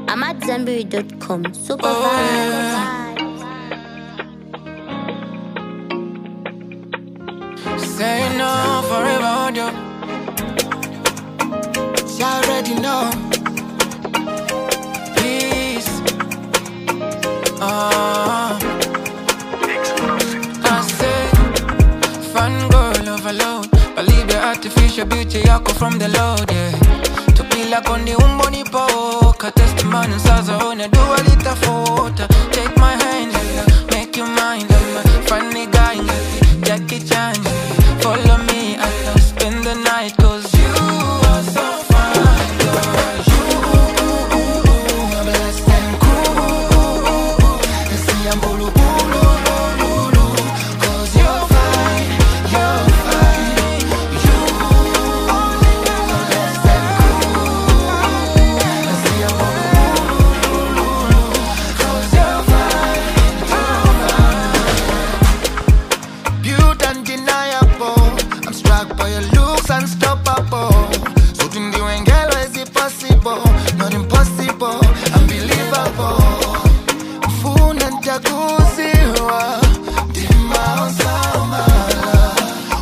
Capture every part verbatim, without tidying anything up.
I'm at Zambiri dot com. Super Oh, vibes. Say no forever hold you. You already know. Peace. Uh, I say, fun girl overload. Believe the artificial beauty yako from the Lord, yeah. Tupila kondi umboni poka. Testimony saza one do a little photo. Take my hand, yeah, make you mine, yeah. Funny guy, yeah. Jackie Chan, yeah. Follow me and I'll spend the night. Cause you are so fine, girl. You are blessed and cool. You see I'm bulu bulu bulu. Cause you're fine, you're fine. You are blessed and cool. You see I'm bulu bulu. Cause you're fine, you're fine. Beauty undeniable. I'm struck by your looks unstoppable. So to me when girl is it possible? Not impossible, unbelievable. Mfuna ntakuziwa Dima osamala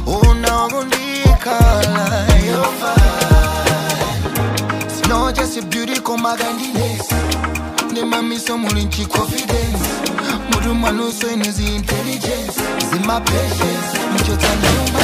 Unagundikala You're fine. It's not just a beauty kumagandines. Nema miso mulinchi confidence. Muduma nuso inezi intelligence. Is my patience. Mchota nyumba.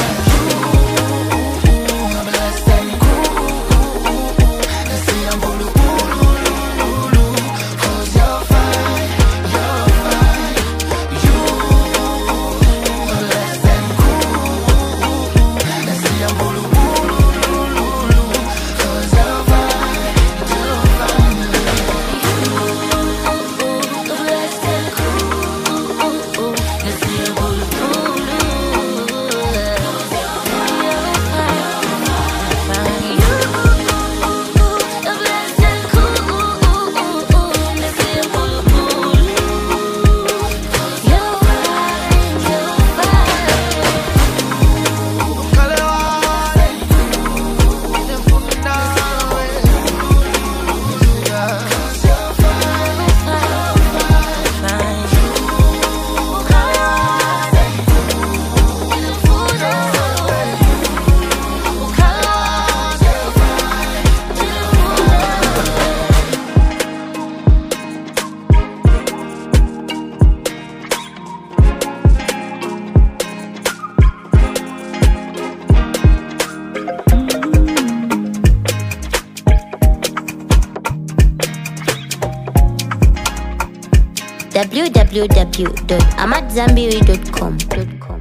w w w dot amat zambiri dot com